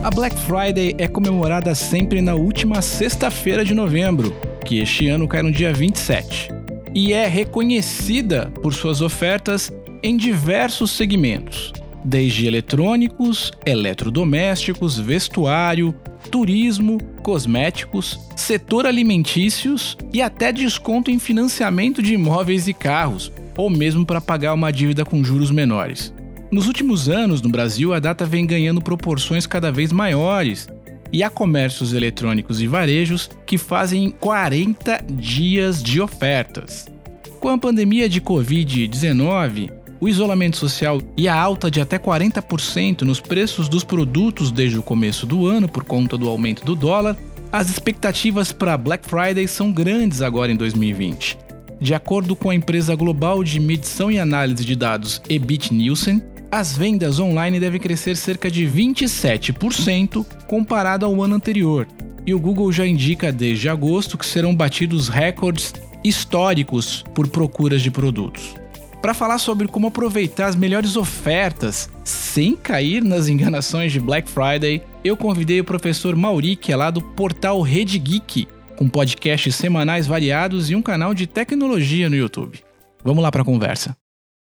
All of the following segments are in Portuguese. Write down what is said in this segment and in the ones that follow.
A Black Friday é comemorada sempre na última sexta-feira de novembro, que este ano cai no dia 27, e é reconhecida por suas ofertas em diversos segmentos, desde eletrônicos, eletrodomésticos, vestuário, turismo, cosméticos, setor alimentícios e até desconto em financiamento de imóveis e carros, ou mesmo para pagar uma dívida com juros menores. Nos últimos anos, no Brasil, a data vem ganhando proporções cada vez maiores, e há comércios eletrônicos e varejos que fazem 40 dias de ofertas. Com a pandemia de Covid-19, o isolamento social e a alta de até 40% nos preços dos produtos desde o começo do ano por conta do aumento do dólar, as expectativas para Black Friday são grandes agora em 2020. De acordo com a empresa global de medição e análise de dados Ebit Nielsen, as vendas online devem crescer cerca de 27% comparado ao ano anterior, e o Google já indica desde agosto que serão batidos recordes históricos por procuras de produtos. Para falar sobre como aproveitar as melhores ofertas sem cair nas enganações de Black Friday, eu convidei o professor Mauri, que é lá do portal Rede Geek, com podcasts semanais variados e um canal de tecnologia no YouTube. Vamos lá para a conversa.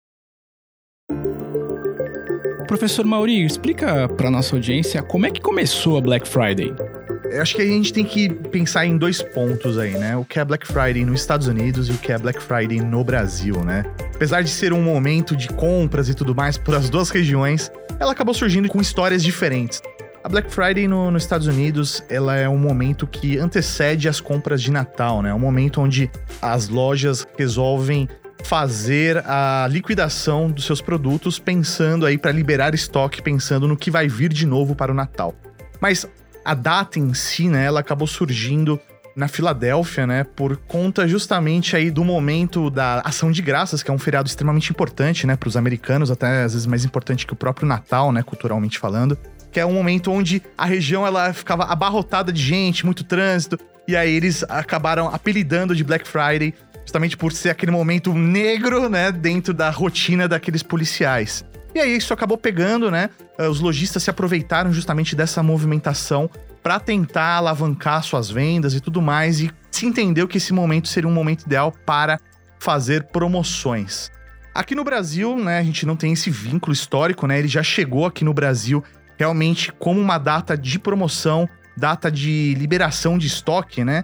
Professor Mauri, explica para nossa audiência como é que começou a Black Friday. Eu acho que a gente tem que pensar em dois pontos aí, né? O que é Black Friday nos Estados Unidos e o que é Black Friday no Brasil, né? Apesar de ser um momento de compras e tudo mais para as duas regiões, ela acabou surgindo com histórias diferentes. A Black Friday nos Estados Unidos, ela é um momento que antecede as compras de Natal, né? É um momento onde as lojas resolvem fazer a liquidação dos seus produtos pensando aí para liberar estoque, pensando no que vai vir de novo para o Natal. Mas a data em si, né, ela acabou surgindo na Filadélfia, né, por conta justamente aí do momento da Ação de Graças, que é um feriado extremamente importante, né, para os americanos, até às vezes mais importante que o próprio Natal, né, culturalmente falando, que é um momento onde a região ela ficava abarrotada de gente, muito trânsito, e aí eles acabaram apelidando de Black Friday, justamente por ser aquele momento negro, né, dentro da rotina daqueles policiais. E aí isso acabou pegando, né, os lojistas se aproveitaram justamente dessa movimentação para tentar alavancar suas vendas e tudo mais, e se entendeu que esse momento seria um momento ideal para fazer promoções. Aqui no Brasil, né, a gente não tem esse vínculo histórico, né, ele já chegou aqui no Brasil realmente como uma data de promoção, data de liberação de estoque, né,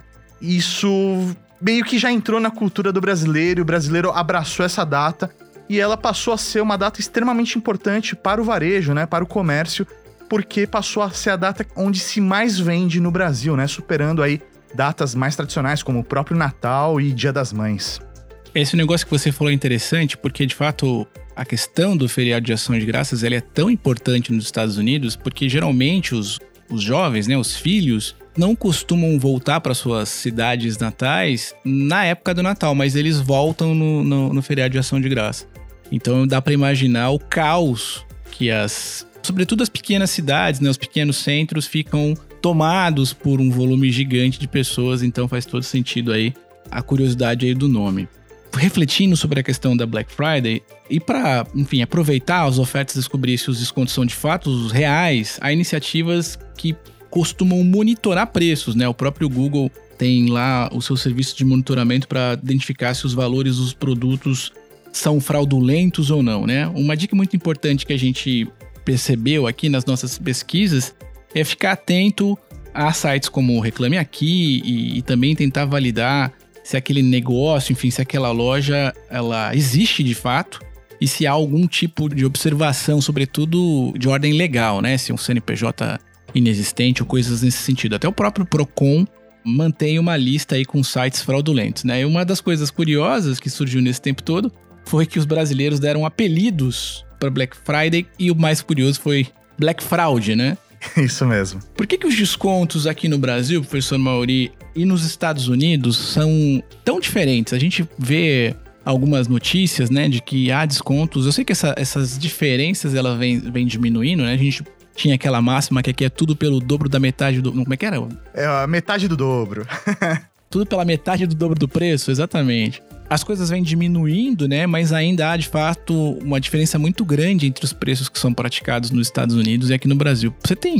isso meio que já entrou na cultura do brasileiro, e o brasileiro abraçou essa data, e ela passou a ser uma data extremamente importante para o varejo, né, para o comércio, porque passou a ser a data onde se mais vende no Brasil, né, superando aí datas mais tradicionais como o próprio Natal e Dia das Mães. Esse negócio que você falou é interessante, porque de fato a questão do feriado de Ação de Graças ela é tão importante nos Estados Unidos, porque geralmente os jovens, né, os filhos, não costumam voltar para suas cidades natais na época do Natal, mas eles voltam no feriado de Ação de Graça. Então dá para imaginar o caos que sobretudo as pequenas cidades, né, os pequenos centros ficam tomados por um volume gigante de pessoas, então faz todo sentido aí a curiosidade aí do nome. Refletindo sobre a questão da Black Friday e para, enfim, aproveitar as ofertas e descobrir se os descontos são de fato reais, há iniciativas que costumam monitorar preços, né? O próprio Google tem lá o seu serviço de monitoramento para identificar se os valores dos produtos são fraudulentos ou não, né? Uma dica muito importante que a gente percebeu aqui nas nossas pesquisas é ficar atento a sites como Reclame Aqui e também tentar validar se aquele negócio, enfim, se aquela loja ela existe de fato e se há algum tipo de observação, sobretudo de ordem legal, né? Se um CNPJ inexistente ou coisas nesse sentido. Até o próprio Procon mantém uma lista aí com sites fraudulentos, né? E uma das coisas curiosas que surgiu nesse tempo todo foi que os brasileiros deram apelidos para Black Friday e o mais curioso foi Black Fraud, né? Isso mesmo. Por que os descontos aqui no Brasil, professor Mauri, e nos Estados Unidos são tão diferentes? A gente vê algumas notícias, né, de que há descontos. Eu sei que essas diferenças elas vêm diminuindo, né? A gente tinha aquela máxima que aqui é tudo pelo dobro da metade do... Como é que era? É a metade do dobro. Tudo pela metade do dobro do preço, exatamente. As coisas vêm diminuindo, né? Mas ainda há, de fato, uma diferença muito grande entre os preços que são praticados nos Estados Unidos e aqui no Brasil. Você tem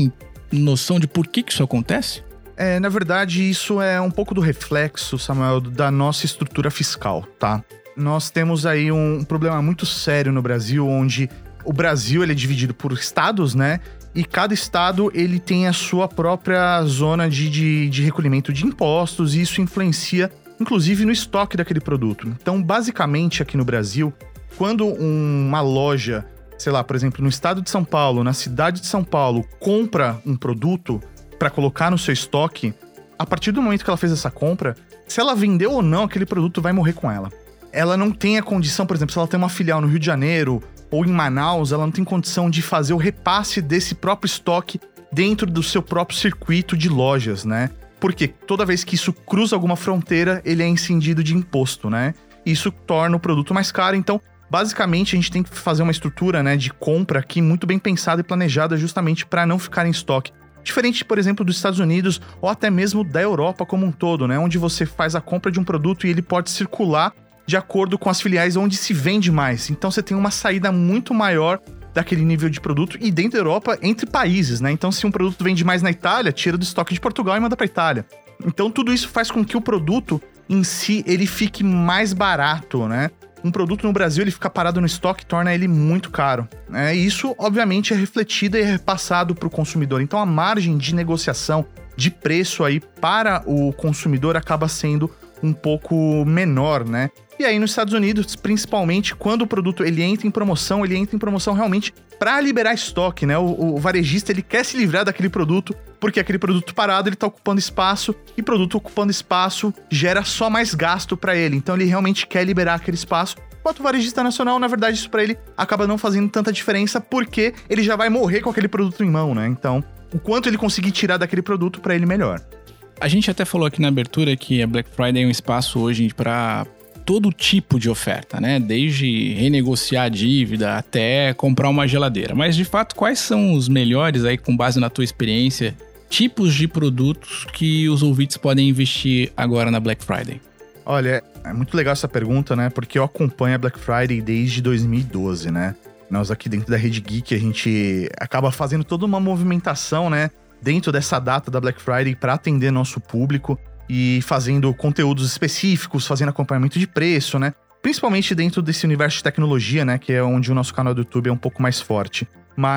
noção de por que isso acontece? Na verdade, isso é um pouco do reflexo, Samuel, da nossa estrutura fiscal, tá? Nós temos aí um problema muito sério no Brasil, onde o Brasil ele é dividido por estados, né? E cada estado ele tem a sua própria zona de recolhimento de impostos, e isso influencia, inclusive, no estoque daquele produto. Então, basicamente, aqui no Brasil, quando uma loja, sei lá, por exemplo, no estado de São Paulo, na cidade de São Paulo, compra um produto para colocar no seu estoque, a partir do momento que ela fez essa compra, se ela vendeu ou não, aquele produto vai morrer com ela. Ela não tem a condição, por exemplo, se ela tem uma filial no Rio de Janeiro ou em Manaus, ela não tem condição de fazer o repasse desse próprio estoque dentro do seu próprio circuito de lojas, né? Porque toda vez que isso cruza alguma fronteira, ele é incidido de imposto, né? Isso torna o produto mais caro. Então, basicamente, a gente tem que fazer uma estrutura, né, de compra aqui muito bem pensada e planejada justamente para não ficar em estoque. Diferente, por exemplo, dos Estados Unidos ou até mesmo da Europa como um todo, né? Onde você faz a compra de um produto e ele pode circular de acordo com as filiais onde se vende mais. Então você tem uma saída muito maior daquele nível de produto e dentro da Europa, entre países, né? Então se um produto vende mais na Itália, tira do estoque de Portugal e manda para Itália. Então tudo isso faz com que o produto em si, ele fique mais barato, né? Um produto no Brasil, ele fica parado no estoque, torna ele muito caro, né? E isso, obviamente, é refletido e é repassado para o consumidor. Então, a margem de negociação de preço aí para o consumidor acaba sendo um pouco menor, né? E aí, nos Estados Unidos, principalmente, quando o produto ele entra em promoção realmente para liberar estoque, né? O varejista, ele quer se livrar daquele produto, porque aquele produto parado, ele tá ocupando espaço, e produto ocupando espaço gera só mais gasto para ele. Então, ele realmente quer liberar aquele espaço. Enquanto o varejista nacional, na verdade, isso para ele acaba não fazendo tanta diferença, porque ele já vai morrer com aquele produto em mão, né? Então, o quanto ele conseguir tirar daquele produto, para ele, melhor. A gente até falou aqui na abertura que a Black Friday é um espaço hoje para todo tipo de oferta, né? Desde renegociar a dívida até comprar uma geladeira. Mas, de fato, quais são os melhores, aí, com base na tua experiência, tipos de produtos que os ouvintes podem investir agora na Black Friday? Olha, é muito legal essa pergunta, né? Porque eu acompanho a Black Friday desde 2012, né? Nós aqui dentro da Rede Geek, a gente acaba fazendo toda uma movimentação, né? Dentro dessa data da Black Friday para atender nosso público e fazendo conteúdos específicos, fazendo acompanhamento de preço, né? Principalmente dentro desse universo de tecnologia, né? Que é onde o nosso canal do YouTube é um pouco mais forte.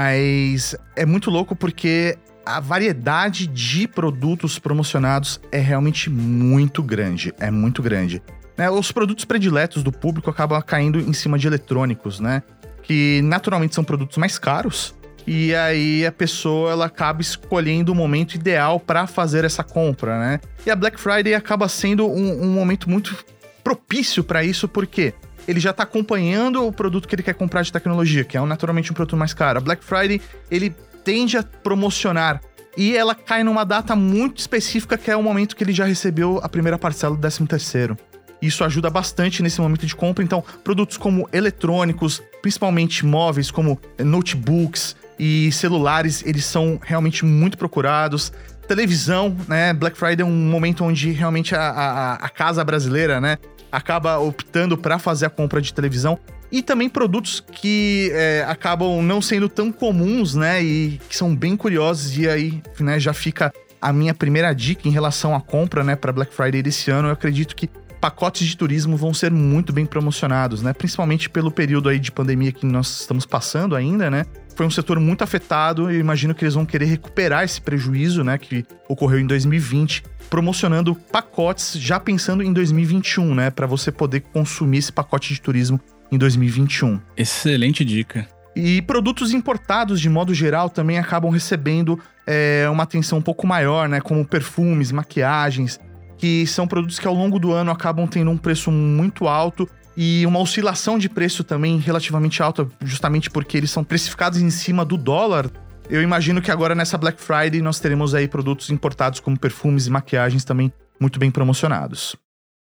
Mas é muito louco porque a variedade de produtos promocionados é realmente muito grande. É muito grande. Né? Os produtos prediletos do público acabam caindo em cima de eletrônicos, né? Que naturalmente são produtos mais caros. E aí a pessoa ela acaba escolhendo o momento ideal para fazer essa compra, né? E a Black Friday acaba sendo um momento muito propício para isso, porque ele já está acompanhando o produto que ele quer comprar de tecnologia, que é naturalmente um produto mais caro. A Black Friday, ele tende a promocionar e ela cai numa data muito específica, que é o momento que ele já recebeu a primeira parcela do 13º. Isso ajuda bastante nesse momento de compra. Então, produtos como eletrônicos, principalmente móveis, como notebooks e celulares, eles são realmente muito procurados. Televisão, né? Black Friday é um momento onde realmente a casa brasileira, né, acaba optando para fazer a compra de televisão. E também produtos que acabam não sendo tão comuns, né, e que são bem curiosos. E aí, né, já fica a minha primeira dica em relação à compra, né, para Black Friday desse ano. Eu acredito que pacotes de turismo vão ser muito bem promocionados, né? Principalmente pelo período aí de pandemia que nós estamos passando ainda, né? Foi um setor muito afetado e eu imagino que eles vão querer recuperar esse prejuízo, né? Que ocorreu em 2020, promocionando pacotes já pensando em 2021, né? Para você poder consumir esse pacote de turismo em 2021. Excelente dica. E produtos importados, de modo geral, também acabam recebendo uma atenção um pouco maior, né? Como perfumes, maquiagens, que são produtos que ao longo do ano acabam tendo um preço muito alto e uma oscilação de preço também relativamente alta, justamente porque eles são precificados em cima do dólar. Eu imagino que agora nessa Black Friday nós teremos aí produtos importados como perfumes e maquiagens também muito bem promocionados.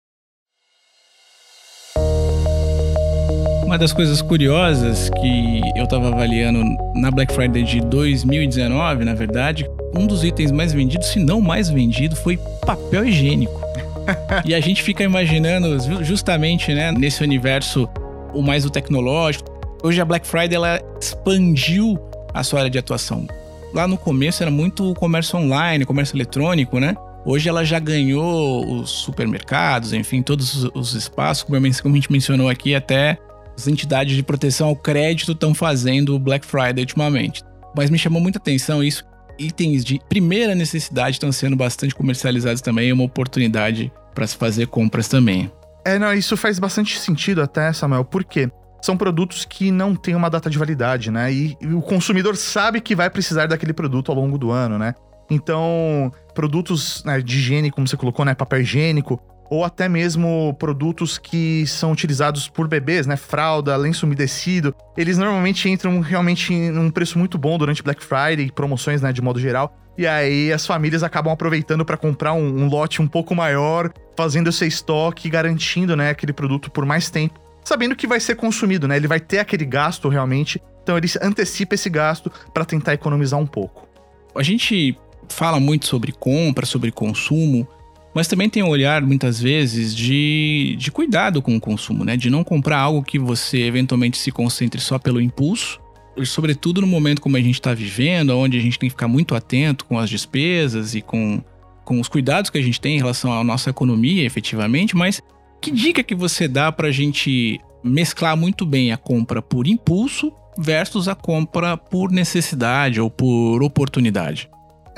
Uma das coisas curiosas que eu tava avaliando na Black Friday de 2019, na verdade, um dos itens mais vendidos, se não mais vendido, foi papel higiênico. E a gente fica imaginando justamente, né, nesse universo o mais o tecnológico. Hoje a Black Friday ela expandiu a sua área de atuação. lá no começo era muito comércio online, comércio eletrônico, né? Hoje ela já ganhou os supermercados, enfim, todos os espaços, como a gente mencionou aqui, até as entidades de proteção ao crédito estão fazendo o Black Friday ultimamente. Mas me chamou muita atenção isso. Itens de primeira necessidade estão sendo bastante comercializados também, é uma oportunidade para se fazer compras também. Isso faz bastante sentido até, Samuel, porque são produtos que não têm uma data de validade, né? E o consumidor sabe que vai precisar daquele produto ao longo do ano, né? Então, produtos, né, de higiene, como você colocou, né? Papel higiênico, ou até mesmo produtos que são utilizados por bebês, né? Fralda, lenço umedecido. Eles normalmente entram realmente num preço muito bom durante Black Friday, promoções, né, de modo geral. E aí as famílias acabam aproveitando para comprar um lote um pouco maior, fazendo esse estoque, garantindo, né, aquele produto por mais tempo, sabendo que vai ser consumido, né? Ele vai ter aquele gasto realmente, então ele antecipa esse gasto para tentar economizar um pouco. A gente fala muito sobre compra, sobre consumo, mas também tem um olhar, muitas vezes, de cuidado com o consumo, né? De não comprar algo que você eventualmente se concentre só pelo impulso, e sobretudo no momento como a gente está vivendo, onde a gente tem que ficar muito atento com as despesas e com os cuidados que a gente tem em relação à nossa economia, efetivamente, mas que dica que você dá para a gente mesclar muito bem a compra por impulso versus a compra por necessidade ou por oportunidade?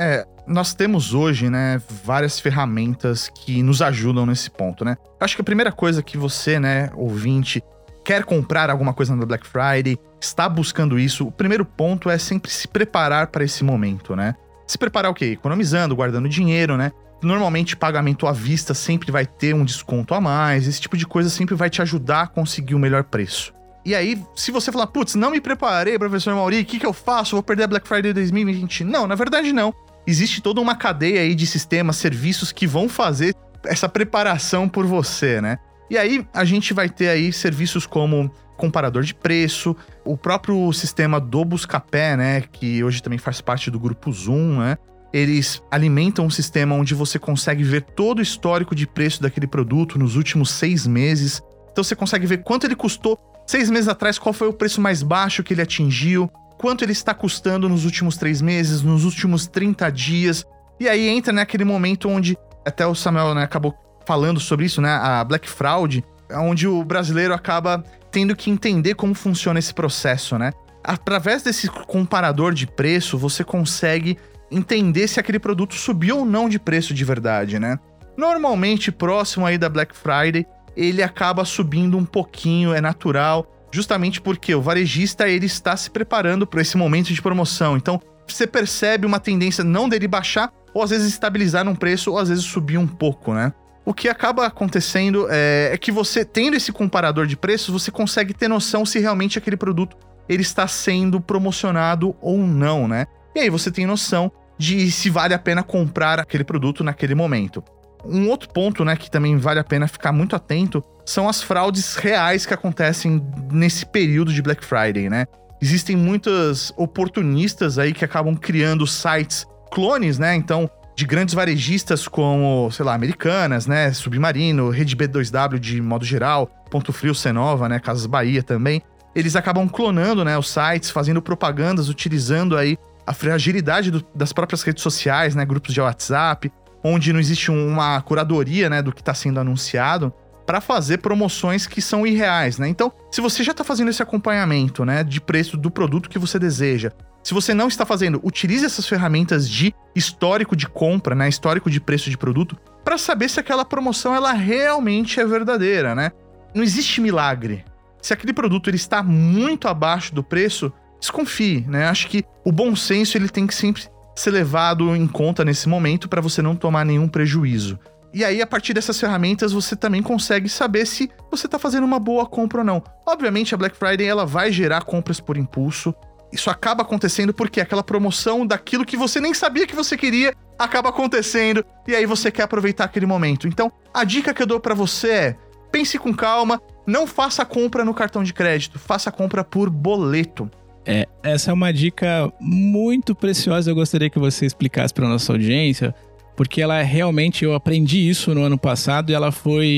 Nós temos hoje, né, várias ferramentas que nos ajudam nesse ponto, né? Acho que a primeira coisa que você, né, ouvinte, quer comprar alguma coisa na Black Friday, está buscando isso, o primeiro ponto é sempre se preparar para esse momento, né? Se preparar o quê? Economizando, guardando dinheiro, né? Normalmente pagamento à vista sempre vai ter um desconto a mais, esse tipo de coisa sempre vai te ajudar a conseguir o melhor preço. E aí, se você falar, putz, não me preparei, professor Mauri, o que eu faço? Vou perder a Black Friday 2020? Não, na verdade não. Existe toda uma cadeia aí de sistemas, serviços que vão fazer essa preparação por você, né? E aí, a gente vai ter aí serviços como comparador de preço, o próprio sistema do Buscapé, né? Que hoje também faz parte do grupo Zoom, né? Eles alimentam um sistema onde você consegue ver todo o histórico de preço daquele produto nos últimos 6 meses. Então você consegue ver quanto ele custou 6 meses atrás, qual foi o preço mais baixo que ele atingiu, quanto ele está custando nos últimos 3 meses, nos últimos 30 dias. E aí entra naquele momento onde, até o Samuel, né, acabou falando sobre isso, né, a Black Fraud, onde o brasileiro acaba tendo que entender como funciona esse processo, né? Através desse comparador de preço, você consegue entender se aquele produto subiu ou não de preço de verdade, né? Normalmente, próximo aí da Black Friday, ele acaba subindo um pouquinho, é natural, justamente porque o varejista ele está se preparando para esse momento de promoção. Então, você percebe uma tendência não dele baixar, ou às vezes estabilizar num preço, ou às vezes subir um pouco, né? O que acaba acontecendo é que você, tendo esse comparador de preços, você consegue ter noção se realmente aquele produto ele está sendo promocionado ou não, né? E aí você tem noção de se vale a pena comprar aquele produto naquele momento. Um outro ponto, né, que também vale a pena ficar muito atento são as fraudes reais que acontecem nesse período de Black Friday, né? Existem muitos oportunistas aí que acabam criando sites clones, né? Então, de grandes varejistas como, sei lá, Americanas, né? Submarino, Rede B2W de modo geral, Ponto Frio, Cenova, né? Casas Bahia também. Eles acabam clonando, né, os sites, fazendo propagandas, utilizando aí a fragilidade das próprias redes sociais, né? Grupos de WhatsApp, onde não existe uma curadoria, né, do que está sendo anunciado, para fazer promoções que são irreais, né? Então, se você já está fazendo esse acompanhamento, né, de preço do produto que você deseja, se você não está fazendo, utilize essas ferramentas de histórico de compra, né, histórico de preço de produto, para saber se aquela promoção ela realmente é verdadeira, né? Não existe milagre. Se aquele produto ele está muito abaixo do preço, desconfie, né? Acho que o bom senso ele tem que sempre ser levado em conta nesse momento para você não tomar nenhum prejuízo. E aí, a partir dessas ferramentas, você também consegue saber se você está fazendo uma boa compra ou não. Obviamente, a Black Friday ela vai gerar compras por impulso. Isso acaba acontecendo porque aquela promoção daquilo que você nem sabia que você queria acaba acontecendo e aí você quer aproveitar aquele momento. Então, a dica que eu dou para você é: pense com calma, não faça a compra no cartão de crédito, faça a compra por boleto. Essa é uma dica muito preciosa, eu gostaria que você explicasse para nossa audiência, porque ela realmente, eu aprendi isso no ano passado e ela foi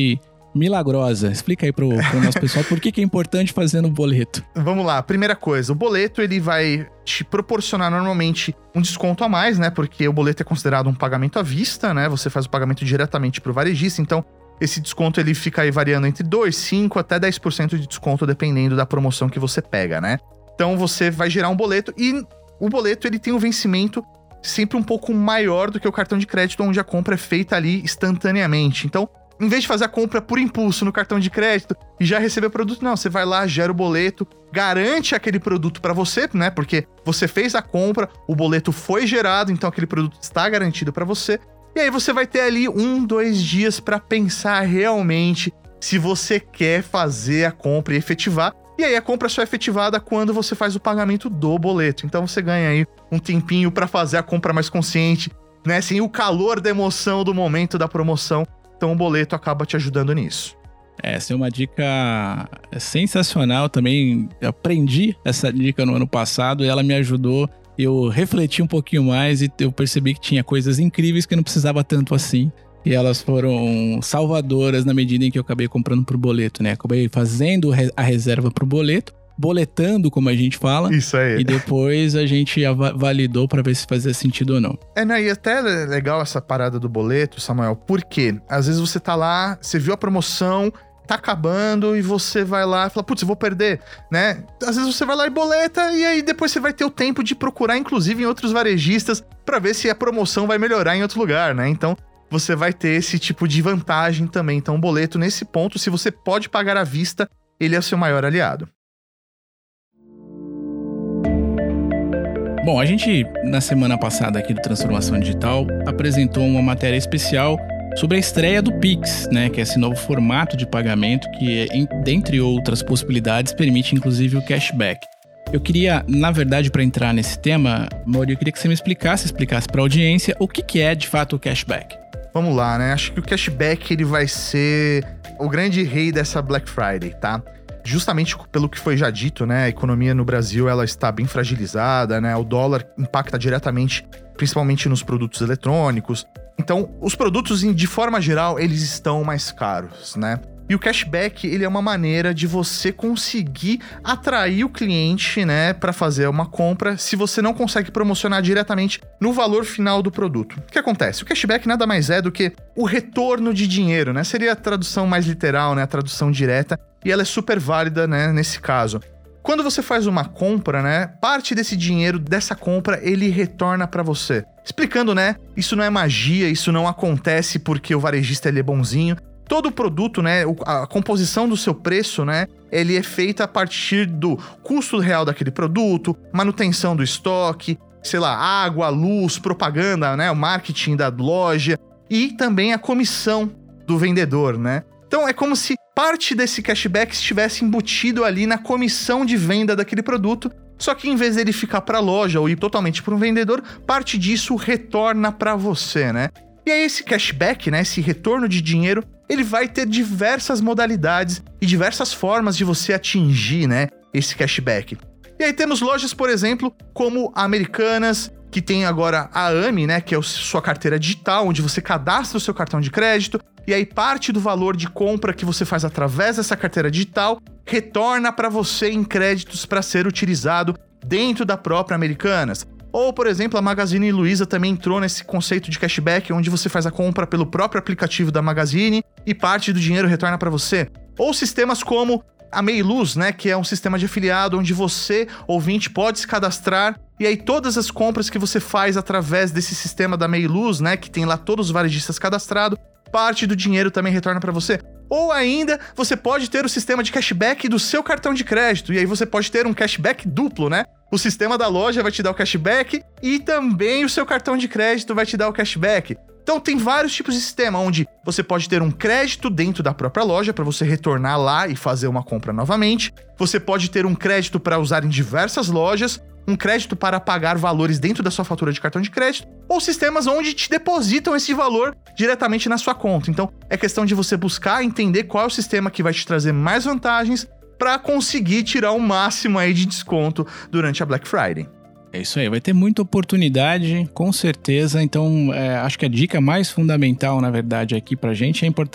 milagrosa. Explica aí pro nosso pessoal por que é importante fazer no boleto. Vamos lá, primeira coisa, o boleto ele vai te proporcionar normalmente um desconto a mais, né? Porque o boleto é considerado um pagamento à vista, né? Você faz o pagamento diretamente pro varejista, então esse desconto ele fica aí variando entre 2, 5 até 10% de desconto dependendo da promoção que você pega, né? Então você vai gerar um boleto e o boleto ele tem um vencimento sempre um pouco maior do que o cartão de crédito, onde a compra é feita ali instantaneamente. Então, em vez de fazer a compra por impulso no cartão de crédito e já receber o produto, não, você vai lá, gera o boleto, garante aquele produto para você, né? Porque você fez a compra, o boleto foi gerado, então aquele produto está garantido para você. E aí você vai ter ali 1, 2 dias para pensar realmente se você quer fazer a compra e efetivar. E aí a compra só é efetivada quando você faz o pagamento do boleto. Então você ganha aí um tempinho para fazer a compra mais consciente, né? Sem o calor da emoção do momento da promoção. Então o boleto acaba te ajudando nisso. Essa é uma dica sensacional também. Eu aprendi essa dica no ano passado e ela me ajudou. Eu refleti um pouquinho mais e eu percebi que tinha coisas incríveis que eu não precisava tanto assim. E elas foram salvadoras na medida em que eu acabei comprando por boleto, né? Acabei fazendo a reserva pro boleto, boletando, como a gente fala. Isso aí. E depois a gente validou pra ver se fazia sentido ou não. Né? E até é legal essa parada do boleto, Samuel, porque às vezes você tá lá, você viu a promoção, tá acabando e você vai lá e fala, putz, eu vou perder, né? Às vezes você vai lá e boleta e aí depois você vai ter o tempo de procurar, inclusive, em outros varejistas pra ver se a promoção vai melhorar em outro lugar, né? Então, você vai ter esse tipo de vantagem também. Então, o boleto, nesse ponto, se você pode pagar à vista, ele é o seu maior aliado. Bom, a gente, na semana passada aqui do Transformação Digital, apresentou uma matéria especial sobre a estreia do Pix, né? Que é esse novo formato de pagamento que, dentre outras possibilidades, permite inclusive o cashback. Eu queria, na verdade, para entrar nesse tema, Mauri, eu queria que você me explicasse para a audiência o que é de fato o cashback. Vamos lá, né? Acho que o cashback ele vai ser o grande rei dessa Black Friday, tá? Justamente pelo que foi já dito, né? A economia no Brasil ela está bem fragilizada, né? O dólar impacta diretamente, principalmente nos produtos eletrônicos. Então, os produtos, de forma geral, eles estão mais caros, né? E o cashback, ele é uma maneira de você conseguir atrair o cliente, né, para fazer uma compra se você não consegue promocionar diretamente no valor final do produto. O que acontece? O cashback nada mais é do que o retorno de dinheiro, né? Seria a tradução mais literal, né, a tradução direta, e ela é super válida, né, nesse caso. Quando você faz uma compra, né, parte desse dinheiro dessa compra, ele retorna para você. Explicando, né, isso não é magia, isso não acontece porque o varejista ele é bonzinho. Todo produto, né, a composição do seu preço, né, ele é feita a partir do custo real daquele produto, manutenção do estoque, sei lá, água, luz, propaganda, né, o marketing da loja e também a comissão do vendedor, né. Então é como se parte desse cashback estivesse embutido ali na comissão de venda daquele produto, só que em vez dele ficar para a loja ou ir totalmente para um vendedor, parte disso retorna para você, né. E aí esse cashback, né, esse retorno de dinheiro, ele vai ter diversas modalidades e diversas formas de você atingir, né, esse cashback. E aí temos lojas, por exemplo, como a Americanas, que tem agora a AMI, né, que é a sua carteira digital, onde você cadastra o seu cartão de crédito, e aí parte do valor de compra que você faz através dessa carteira digital retorna para você em créditos para ser utilizado dentro da própria Americanas. Ou, por exemplo, a Magazine Luiza também entrou nesse conceito de cashback, onde você faz a compra pelo próprio aplicativo da Magazine e parte do dinheiro retorna para você. Ou sistemas como a Meiluz, né, que é um sistema de afiliado onde você, ouvinte, pode se cadastrar e aí todas as compras que você faz através desse sistema da Meiluz, né, que tem lá todos os varejistas cadastrados, parte do dinheiro também retorna para você. Ou ainda, você pode ter o sistema de cashback do seu cartão de crédito, e aí você pode ter um cashback duplo, né? O sistema da loja vai te dar o cashback e também o seu cartão de crédito vai te dar o cashback. Então tem vários tipos de sistema, onde você pode ter um crédito dentro da própria loja para você retornar lá e fazer uma compra novamente. Você pode ter um crédito para usar em diversas lojas, um crédito para pagar valores dentro da sua fatura de cartão de crédito, ou sistemas onde te depositam esse valor diretamente na sua conta. Então é questão de você buscar entender qual é o sistema que vai te trazer mais vantagens para conseguir tirar o máximo aí de desconto durante a Black Friday. É isso aí, vai ter muita oportunidade, com certeza. Então, acho que a dica mais fundamental, na verdade, aqui pra gente é importante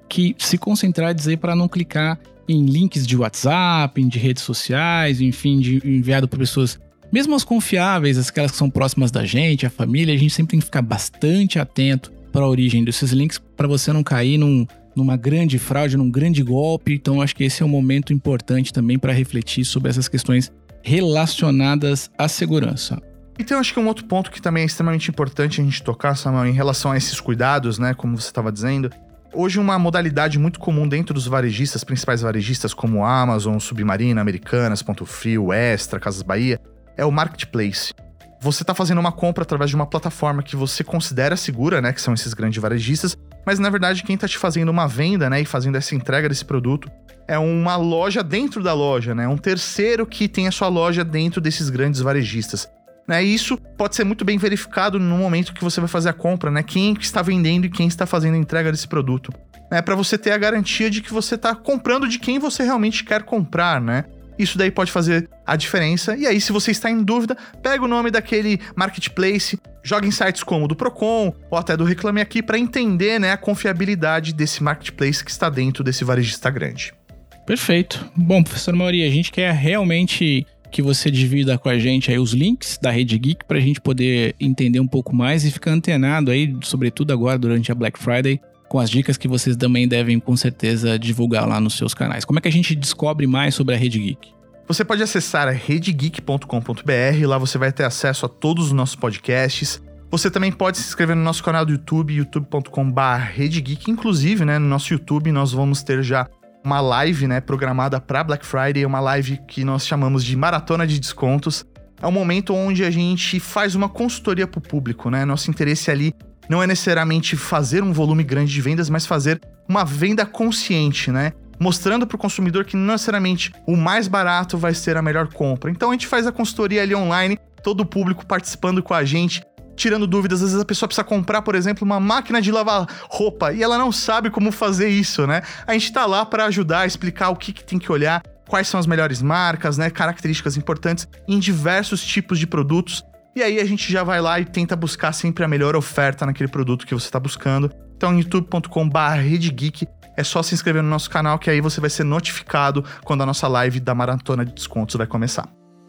que se concentrados aí para não clicar em links de WhatsApp, de redes sociais, enfim, enviado por pessoas, mesmo as confiáveis, aquelas que são próximas da gente, a família. A gente sempre tem que ficar bastante atento para a origem desses links, para você não cair numa grande fraude, num grande golpe. Então, acho que esse é um momento importante também para refletir sobre essas questões relacionadas à segurança. Então, acho que um outro ponto que também é extremamente importante a gente tocar, Samuel, em relação a esses cuidados, né, como você estava dizendo, hoje uma modalidade muito comum dentro dos varejistas, principais varejistas como Amazon, Submarina, Americanas, Ponto Frio, Extra, Casas Bahia, é o Marketplace. Você está fazendo uma compra através de uma plataforma que você considera segura, né, que são esses grandes varejistas, mas na verdade quem está te fazendo uma venda, né, e fazendo essa entrega desse produto é uma loja dentro da loja, né, um terceiro que tem a sua loja dentro desses grandes varejistas. Né, e isso pode ser muito bem verificado no momento que você vai fazer a compra, né? Quem está vendendo e quem está fazendo a entrega desse produto. Né, para você ter a garantia de que você está comprando de quem você realmente quer comprar, né? Isso daí pode fazer a diferença. E aí, se você está em dúvida, pega o nome daquele marketplace, joga em sites como o do Procon ou até do Reclame Aqui para entender, né, a confiabilidade desse marketplace que está dentro desse varejista grande. Perfeito. Bom, professor Mauri, a gente quer realmente que você divida com a gente aí os links da Rede Geek pra gente poder entender um pouco mais e ficar antenado aí, sobretudo agora durante a Black Friday, com as dicas que vocês também devem com certeza divulgar lá nos seus canais. Como é que a gente descobre mais sobre a Rede Geek? Você pode acessar a redegeek.com.br, lá você vai ter acesso a todos os nossos podcasts. Você também pode se inscrever no nosso canal do YouTube, youtube.com/redegeek. Inclusive, né, no nosso YouTube nós vamos ter já uma live, né, programada para Black Friday, uma live que nós chamamos de Maratona de Descontos. É um momento onde a gente faz uma consultoria para o público, né? Nosso interesse ali não é necessariamente fazer um volume grande de vendas, mas fazer uma venda consciente, né? Mostrando para o consumidor que não necessariamente o mais barato vai ser a melhor compra. Então a gente faz a consultoria ali online, todo o público participando com a gente, tirando dúvidas. Às vezes a pessoa precisa comprar, por exemplo, uma máquina de lavar roupa e ela não sabe como fazer isso, né? A gente tá lá para ajudar, explicar o que tem que olhar, quais são as melhores marcas, né? Características importantes em diversos tipos de produtos. E aí a gente já vai lá e tenta buscar sempre a melhor oferta naquele produto que você está buscando. Então, youtube.com/redegeek, é só se inscrever no nosso canal que aí você vai ser notificado quando a nossa live da Maratona de Descontos vai começar.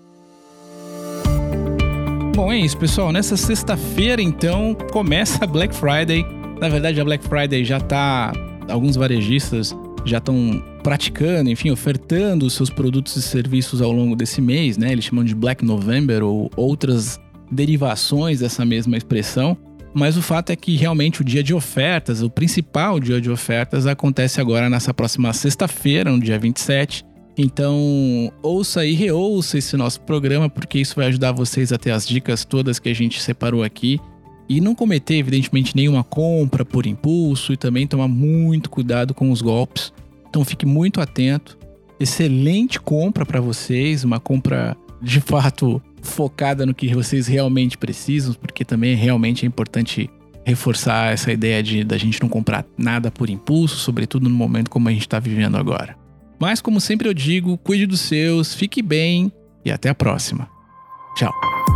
Bom, é isso, pessoal. Nessa sexta-feira, então, começa a Black Friday. Na verdade, a Black Friday já tá... Alguns varejistas já estão praticando, enfim, ofertando os seus produtos e serviços ao longo desse mês, né? Eles chamam de Black November ou outras derivações dessa mesma expressão. Mas o fato é que realmente o dia de ofertas, o principal dia de ofertas, acontece agora nessa próxima sexta-feira, no dia 27. Então, ouça e reouça esse nosso programa, porque isso vai ajudar vocês a ter as dicas todas que a gente separou aqui e não cometer, evidentemente, nenhuma compra por impulso e também tomar muito cuidado com os golpes. Então, fique muito atento. Excelente compra para vocês, uma compra de fato focada no que vocês realmente precisam, porque também realmente é importante reforçar essa ideia da gente não comprar nada por impulso, sobretudo no momento como a gente está vivendo agora. Mas, como sempre eu digo, cuide dos seus, fique bem e até a próxima. Tchau.